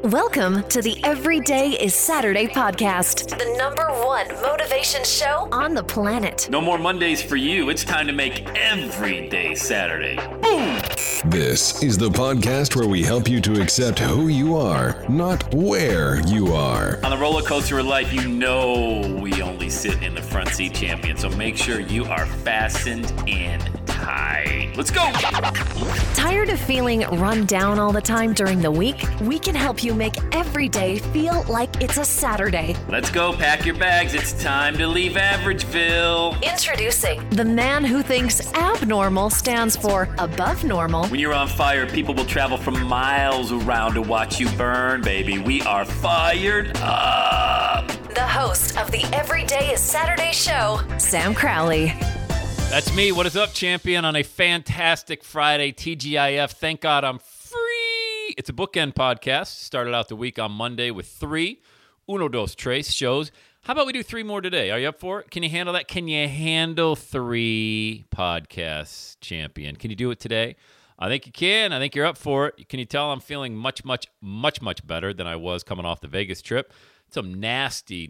Welcome to the Everyday is Saturday podcast, the #1 motivation show on the planet. No more Mondays for you. It's time to make every day Saturday. Boom! This is the podcast where we help you to accept who you are, not where you are. On the roller coaster of life, you know we only sit in the front seat, champion. So make sure you are fastened in tight. Let's go! Tired of feeling run down all the time during the week? We can help you make every day feel like it's a Saturday. Let's go, pack your bags. It's time to leave Averageville. Introducing the man who thinks abnormal stands for above normal. When you're on fire, people will travel from miles around to watch you burn, baby. We are fired up. The host of the Everyday is Saturday show, Sam Crowley. That's me. What is up, champion? On a fantastic Friday, TGIF. Thank God I'm free. It's a bookend podcast. Started out the week on Monday with 3 Uno Dos Tres shows. How about we do 3 more today? Are you up for it? Can you handle that? Can you handle 3 podcasts, champion? Can you do it today? I think you can. I think you're up for it. Can you tell I'm feeling much better than I was coming off the Vegas trip? Some nasty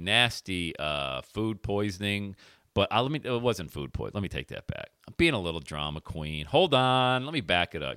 food poisoning. But it wasn't food poisoning. Let me take that back. I'm being a little drama queen. Hold on. Let me back it up.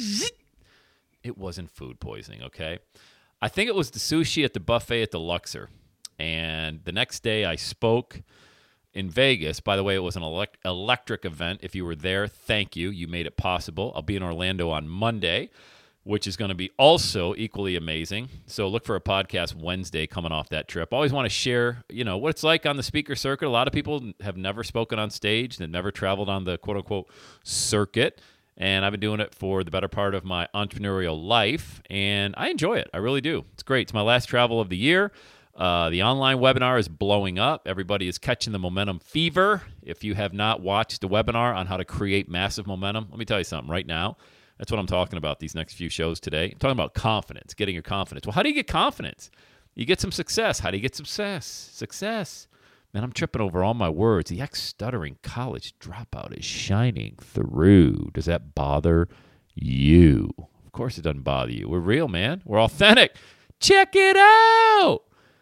It wasn't food poisoning, okay? I think it was the sushi at the buffet at the Luxor. And the next day I spoke in Vegas. By the way, it was an electric event. If you were there, thank you. You made it possible. I'll be in Orlando on Monday, which is going to be also equally amazing. So look for a podcast Wednesday coming off that trip. Always want to share, what it's like on the speaker circuit. A lot of people have never spoken on stage. They've never traveled on the quote-unquote circuit. And I've been doing it for the better part of my entrepreneurial life. And I enjoy it. I really do. It's great. It's my last travel of the year. The online webinar is blowing up. Everybody is catching the momentum fever. If you have not watched the webinar on how to create massive momentum, let me tell you something right now. That's what I'm talking about these next few shows today. I'm talking about confidence, getting your confidence. Well, how do you get confidence? You get some success. How do you get success? Success. Man, I'm tripping over all my words. The ex-stuttering college dropout is shining through. Does that bother you? Of course it doesn't bother you. We're real, man. We're authentic. Check it out.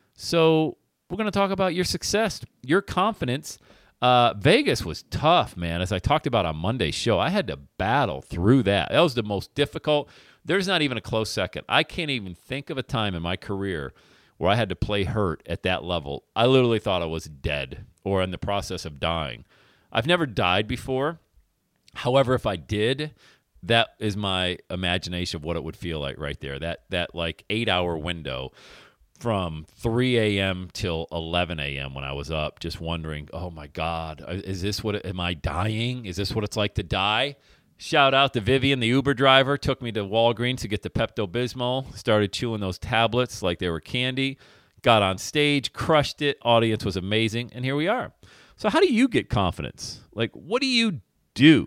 So we're going to talk about your success, your confidence. Vegas was tough, man. As I talked about on Monday's show, I had to battle through that. That was the most difficult. There's not even a close second. I can't even think of a time in my career where I had to play hurt at that level. I literally thought I was dead or in the process of dying. I've never died before. However, if I did, that is my imagination of what it would feel like right there. That like 8-hour window from 3 a.m. till 11 a.m. when I was up, just wondering, oh my God, am I dying? Is this what it's like to die? Shout out to Vivian, the Uber driver, took me to Walgreens to get the Pepto-Bismol, started chewing those tablets like they were candy, got on stage, crushed it, audience was amazing, and here we are. So how do you get confidence? Like, what do you do?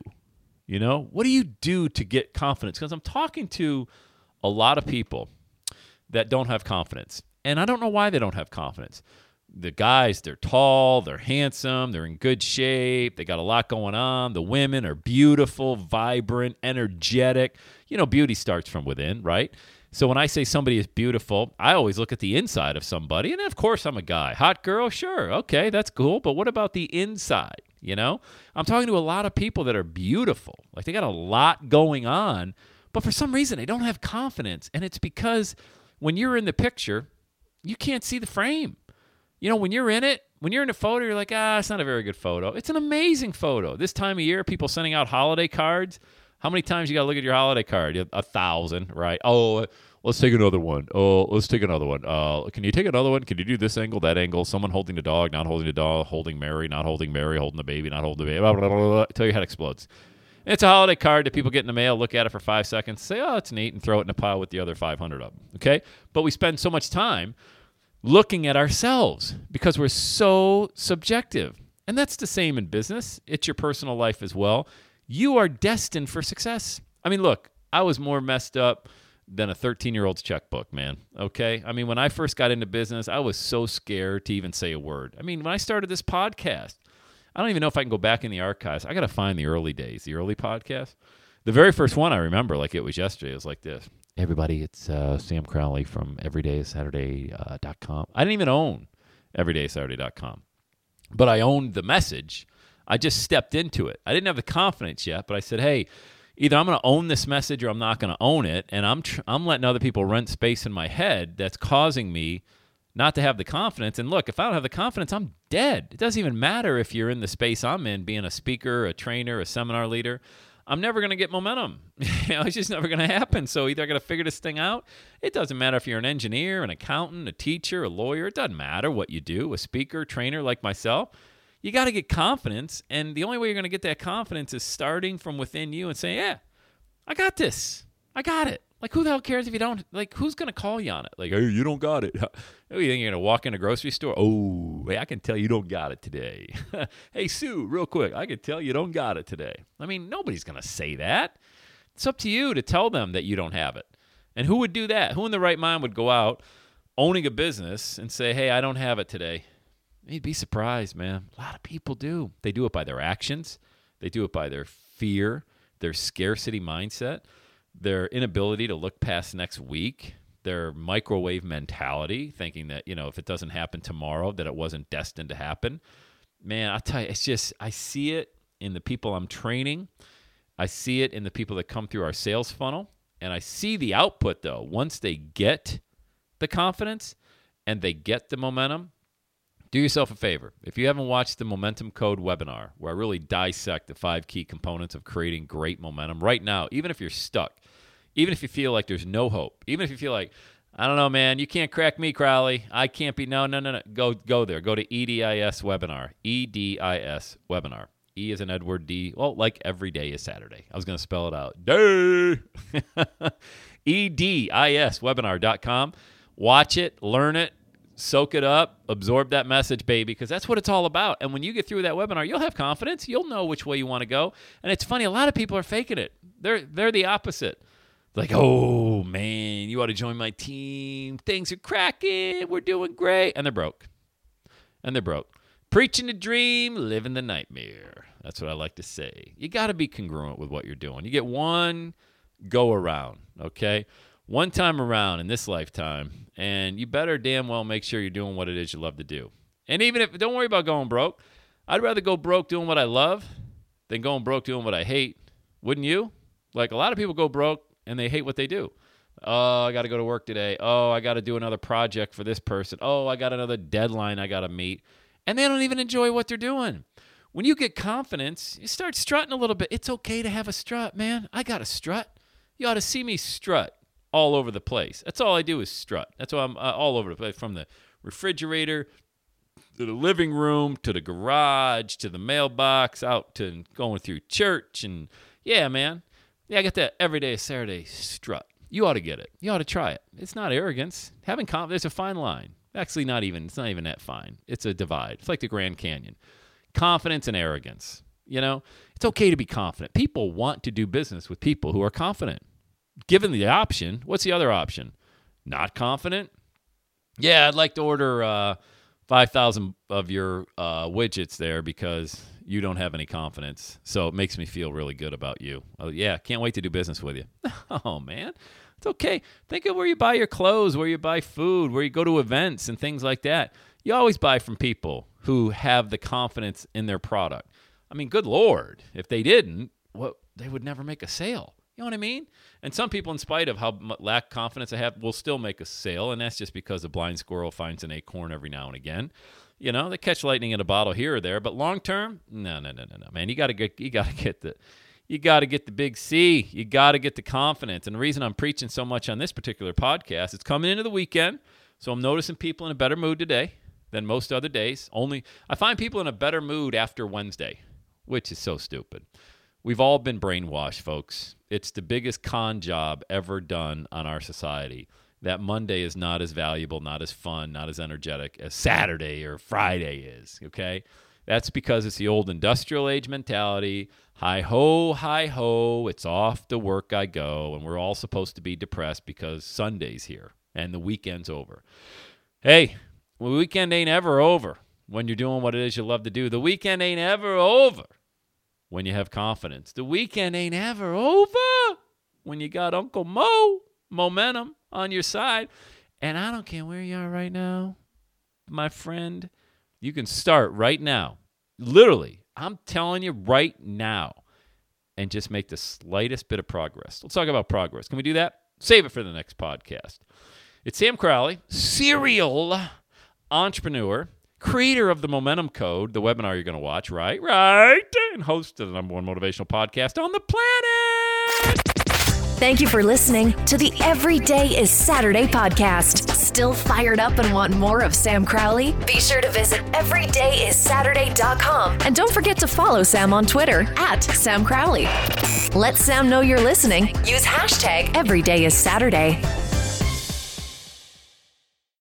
What do you do to get confidence? Because I'm talking to a lot of people that don't have confidence. And I don't know why they don't have confidence. The guys, they're tall, they're handsome, they're in good shape, they got a lot going on. The women are beautiful, vibrant, energetic. Beauty starts from within, right? So when I say somebody is beautiful, I always look at the inside of somebody. And of course, I'm a guy. Hot girl, sure, okay, that's cool. But what about the inside, I'm talking to a lot of people that are beautiful. Like they got a lot going on, but for some reason, they don't have confidence. And it's because when you're in the picture, you can't see the frame. When you're in it, when you're in a photo, you're like, it's not a very good photo. It's an amazing photo. This time of year, people sending out holiday cards. How many times you got to look at your holiday card? 1,000, right? Oh, let's take another one. Oh, let's take another one. Can you take another one? Can you do this angle, that angle? Someone holding the dog, not holding the dog, holding Mary, not holding Mary, holding the baby, not holding the baby, blah, blah, blah, blah, until your head explodes. It's a holiday card that people get in the mail, look at it for 5 seconds, say, oh, it's neat, and throw it in a pile with the other 500 of them, okay? But we spend so much time looking at ourselves because we're so subjective. And that's the same in business. It's your personal life as well. You are destined for success. I mean, look, I was more messed up than a 13-year-old's checkbook, man, okay? I mean, when I first got into business, I was so scared to even say a word. I mean, when I started this podcast, I don't even know if I can go back in the archives. I got to find the early days, the early podcast. The very first one I remember like it was yesterday. It was like this. everybody, it's Sam Crowley from everydaysaturday.com. I didn't even own everydaysaturday.com, but I owned the message. I just stepped into it. I didn't have the confidence yet, but I said, hey, either I'm going to own this message or I'm not going to own it, and I'm letting other people rent space in my head that's causing me not to have the confidence. And look, if I don't have the confidence, I'm dead. It doesn't even matter if you're in the space I'm in, being a speaker, a trainer, a seminar leader. I'm never going to get momentum. It's just never going to happen. So either I got to figure this thing out. It doesn't matter if you're an engineer, an accountant, a teacher, a lawyer. It doesn't matter what you do, a speaker, trainer like myself. You got to get confidence. And the only way you're going to get that confidence is starting from within you and saying, yeah, I got this. I got it. Like, who the hell cares if you don't? Like, who's going to call you on it? Like, hey, you don't got it. Oh, you think you're going to walk in a grocery store? Oh, hey, I can tell you don't got it today. Hey, Sue, real quick, I can tell you don't got it today. I mean, nobody's going to say that. It's up to you to tell them that you don't have it. And who would do that? Who in their right mind would go out owning a business and say, hey, I don't have it today? You'd be surprised, man. A lot of people do. They do it by their actions. They do it by their fear, their scarcity mindset, their inability to look past next week, their microwave mentality, thinking that, if it doesn't happen tomorrow, that it wasn't destined to happen. Man, I'll tell you, it's just, I see it in the people I'm training. I see it in the people that come through our sales funnel. And I see the output, though. Once they get the confidence and they get the momentum, do yourself a favor. If you haven't watched the Momentum Code webinar, where I really dissect the 5 key components of creating great momentum right now, even if you're stuck, even if you feel like there's no hope, even if you feel like, I don't know, man, you can't crack me, Crowley. I can't be, no. Go there. Go to EDIS webinar. EDIS webinar. E is an Edward, D. Well, like every day is Saturday. I was going to spell it out. Day. EDISwebinar.com. Watch it, learn it, soak it up, absorb that message, baby, because that's what it's all about. And when you get through that webinar, you'll have confidence. You'll know which way you want to go. And it's funny, a lot of people are faking it. They're the opposite. Like, oh, man, you ought to join my team. Things are cracking. We're doing great. And they're broke. Preaching the dream, living the nightmare. That's what I like to say. You got to be congruent with what you're doing. You get one go around, okay? One time around in this lifetime, and you better damn well make sure you're doing what it is you love to do. And even if, don't worry about going broke. I'd rather go broke doing what I love than going broke doing what I hate. Wouldn't you? Like, a lot of people go broke and they hate what they do. Oh, I got to go to work today. Oh, I got to do another project for this person. Oh, I got another deadline I got to meet. And they don't even enjoy what they're doing. When you get confidence, you start strutting a little bit. It's okay to have a strut, man. I got a strut. You ought to see me strut all over the place. That's all I do is strut. That's why I'm all over the place, from the refrigerator to the living room to the garage to the mailbox, out to going through church. And yeah, man. Yeah, I got that everyday Saturday strut. You ought to get it. You ought to try it. It's not arrogance. Having confidence, there's a fine line. Actually, it's not even that fine. It's a divide. It's like the Grand Canyon. Confidence and arrogance. It's okay to be confident. People want to do business with people who are confident. Given the option, what's the other option? Not confident? Yeah, I'd like to order 5,000 of your widgets there because you don't have any confidence. So it makes me feel really good about you. Oh, yeah, can't wait to do business with you. Oh, man. It's okay. Think of where you buy your clothes, where you buy food, where you go to events and things like that. You always buy from people who have the confidence in their product. I mean, good Lord, if they didn't, they would never make a sale. You know what I mean? And some people, in spite of how lack confidence I have, will still make a sale, and that's just because a blind squirrel finds an acorn every now and again. They catch lightning in a bottle here or there, but long term, no, man. You got to get the big C. You got to get the confidence. And the reason I'm preaching so much on this particular podcast, it's coming into the weekend, so I'm noticing people in a better mood today than most other days. I find people in a better mood after Wednesday, which is so stupid. We've all been brainwashed, folks. It's the biggest con job ever done on our society. That Monday is not as valuable, not as fun, not as energetic as Saturday or Friday is, okay? That's because it's the old industrial age mentality. Hi-ho, it's off to work I go, and we're all supposed to be depressed because Sunday's here and the weekend's over. Hey, the weekend ain't ever over when you're doing what it is you love to do. The weekend ain't ever over when you have confidence. The weekend ain't ever over when you got Uncle Mo. momentum on your side. And I don't care where you are right now, my friend. You can start right now. Literally, I'm telling you right now. And just make the slightest bit of progress. Let's talk about progress. Can we do that? Save it for the next podcast. It's Sam Crowley, serial entrepreneur, creator of the Momentum Code, the webinar you're going to watch, right? And host of the #1 motivational podcast on the planet. Thank you for listening to the Every Day is Saturday podcast. Still fired up and want more of Sam Crowley? Be sure to visit everydayissaturday.com. And don't forget to follow Sam on Twitter @Sam Crowley. Let Sam know you're listening. Use hashtag EverydayIsSaturday.